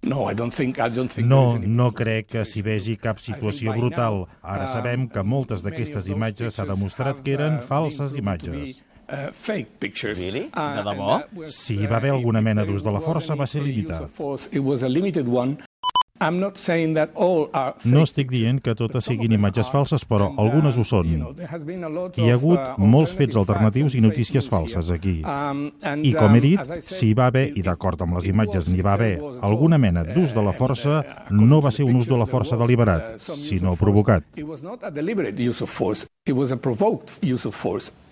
No crec que s'hi vegi cap situació brutal. Ara sabem que moltes d'aquestes imatges s'ha demostrat que eren falses imatges. Really? De debò? Si hi va haver alguna mena d'ús de la força, va ser limitat. No estic dient que totes siguin imatges falses, però algunes ho són. Hi ha hagut molts fets alternatius i notícies falses aquí. I com he dit, si hi va haver, i d'acord amb les imatges n'hi va haver, alguna mena d'ús de la força, no va ser un ús de la força deliberat, sinó provocat.